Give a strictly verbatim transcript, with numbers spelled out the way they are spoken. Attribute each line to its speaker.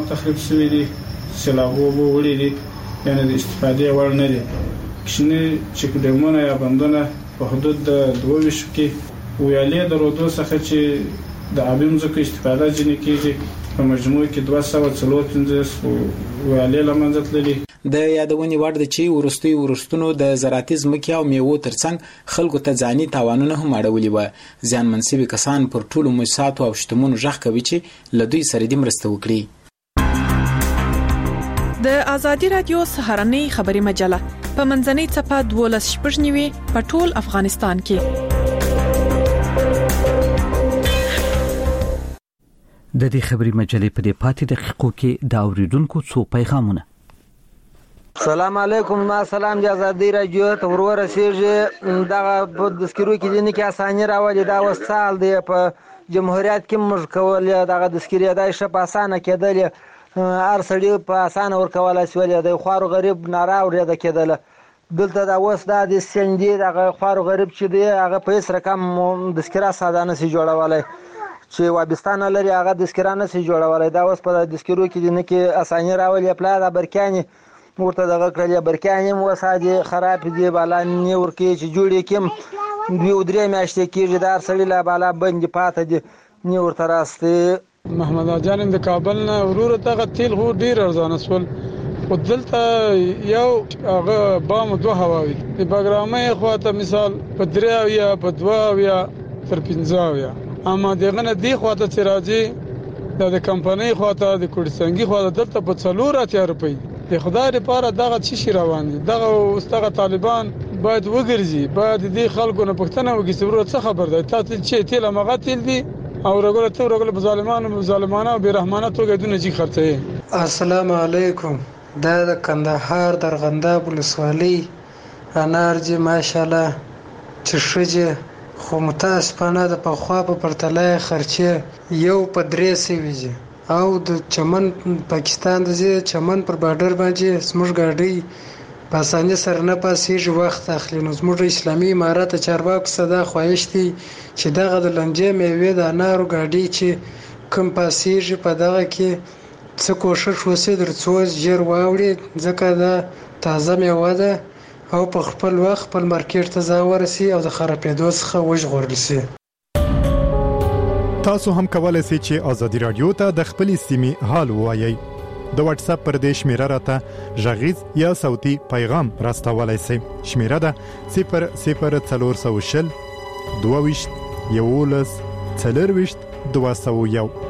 Speaker 1: تخریب شوي دي، سیلابو اوبه وړي دي، یعنې د استفادې وړ نه دي. کوچني چک ډیمونه یا بندونه په حدود د دوه ویشت کې ویالې درلودو څخه چې د آبي مځکو استفاده ځینې کېږي، په مجموع کې دوه سوه څلور پنځوس ویالې له منځه تللي.
Speaker 2: د یادونې وړ ده چې وروستي ورستونو د زراعتي ځمکې او میوو ترڅنګ خلکو ته ځاني تاوانونه هم اړولي وه. زیانمن شوي کسان پر ټولو موسساتو او شتمنو غږ کوي چې له دوی سره دې مرسته وکړي.
Speaker 3: د آزادي رادیو سهارنۍ خبري مجله په منځنۍ څپه دولس شپږ نیوي په ټول افغانستان کې.
Speaker 4: د دې خبري مجلې په دې پاتې دقیقو کې د اوریدونکو څو پیغامونه.
Speaker 5: السلام علیکم، ما سلام د آزادي رادیو ته ورسېږي. دغه په دسکرو کې دي نه کې اساني راولي، دا وسال دی په جمهوریت کې موږ کول دغه دسکري دای شه په اسانه کېدل، هر سړی په اسانه ورکوله شول، د خوارو غریب ناره اورېده کېدله. دلته دا اوس دا د سندې دغه خوارو غریب چې دی هغه په هېڅ رقم دسکره ساده نه شي جوړولی، چې وابستانه لري هغه دسکره نه شي جوړولی. دا اوس په دسکرو کې دي نه کې اساني راولي. پلا دا برکیانې ورته دغه کړلې، برکیانې هم اوس دي خراب دي، بالا نه ورکوي چې جوړې کړي دوې او درې میاشتې کېږي، د هر سړي لا بالا بندې پاته دي، نه ورته راستې.
Speaker 1: محمد جان د کابل نه وروره دغه تیل خو ډیر ارزانه شول، خو دلته یو هغه بام دوه هواوي د بګرامۍ خواته مثال په درې اویا په دوه اویا تر پنځه اویا، اما دغه نه دی خواته چې راځي د کمپنۍ خواته د کوړسنګي خواته دلته په څلور اتیا روپۍ. د خدای لپاره دغه څه شي روان دي، دغه واستغه طالبان باید وګرځي، باید دې خلکو نه پښتنه وګي چې ورو څه خبر ده تاسو چې تیل مغه تیل دي او رګوله تو رګوله په ظالمانو ظالمانه او بیرحمانه توګه دونه چې خرڅي.
Speaker 6: السلام علیکم، دا د کندهار درغنداب ولسوالۍ انار جی ماشاءالله چې شجه خو متاسفانه د پخوا په پرتله خرچه یو په درې سوي او د چمن پاکستان د چمن پر بارډر باندې سمج ګاډي په اسانه سره نه پاسېږي، وخت اخلي. نو زموږ اسلامي امارات چارواکو صدا خواهش دي چې دغه د لنجې میوې د انارو ګاډي چې کم پاسېږي په دغه کې څه کوشش وسي در څو ژر واوړي، ځکه دا تازه میوه ده او په خپل وخت خپل مارکیټ ته ځای ورسي او د خرابېدو څخه وژغورل سي.
Speaker 7: تاسو هم کولای شئ چې آزادي رادیو ته د خپل سیمې حال ووایئ. د واتس اپ پر دې شمیره راته غږیز یا صوتي پیغام راستولای شئ. شمیره ده صفر صفر څلور سوه شل دوه ویشت یولس څلور ویشت دوه سوه یو.